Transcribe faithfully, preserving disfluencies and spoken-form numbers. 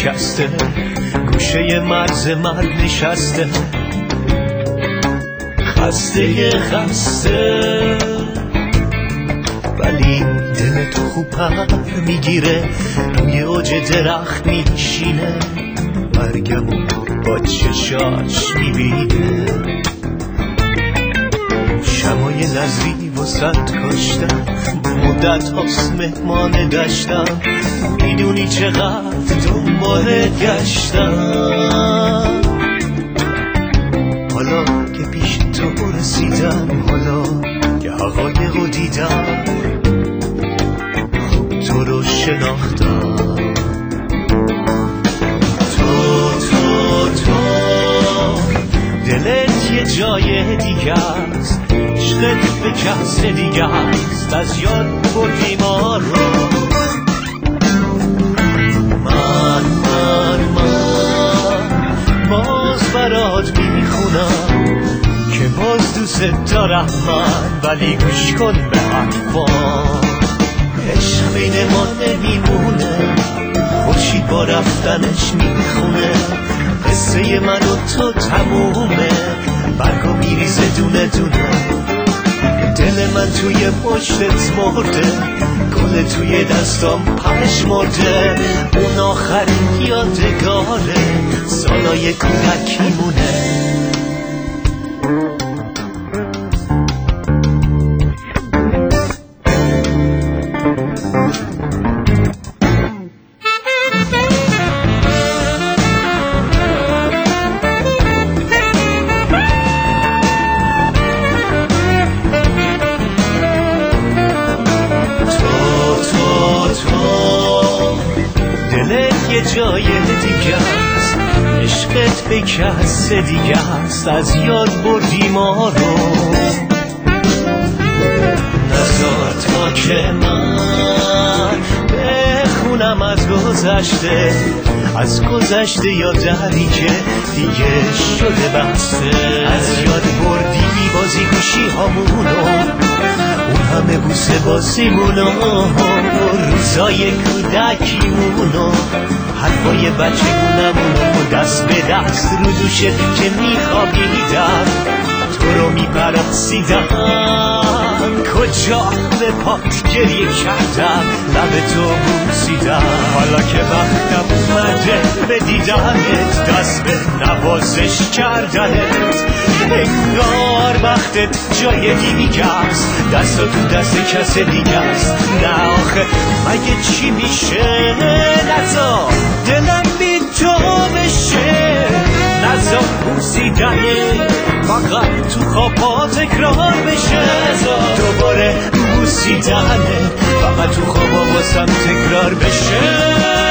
شکسته، گوشه مرز مرگ نشسته، خسته خسته، ولی دل تو خوب پر میگیره، روی اوج درخت میشینه، مرگمو با چشاش میبینه. شمای نظری وسط کاشتم، مدت هاست مهمان داشتم، میدونی چقدر دنبالت گشتم. حالا که پیش تو رسیدم، حالا که حقایقو دیدم، خوب تو رو شناختم. تو تو تو دلت یه جای دیگه است، عشقت به کس دیگه است، از یاد بردی ما رو. من من من باز برات میخونم که باز دوست دارم من، ولی گوش کن به حرفام. عشق بین ما نمیمونه، خورشید با رفتنش میخونه، قصه من و تو تمومه، برگا میریزه دونه دونه. دل من توی پشتت مرده، گل توی دستام پش مرده، اون آخرین یادگاره، سالای کودکیمونه. یه جای دیگه است، عشقت به کس دیگه است، از یاد بردی ما رو. نذار تا که من بخونم از گذشته، از گذشته یا دری که دیگه شده بسته، از یاد بردی میبازی گوشی هامونو، اون همه بوسه بازیمونو، روزای کودکیمونو، حرفای بچگونمونو، دست به دست رو دوشت که میخوابیدم، تو رو میپرستیدم، کجا به پات گریه کردم، لب تو بوسیدم. حالا که وقتم اومده به دیدنت، دست به نوازش کردنت، انگار وقتت جای دیگه است، دست تو دست کس دیگه است. نه آخه مگه چی میشه؟ نذار دلم بی تو بشه، نذار بوسیدنه فقط تو خوابا تکرار بشه، دوباره بوسیدنه فقط تو خوابا واسم تکرار بشه.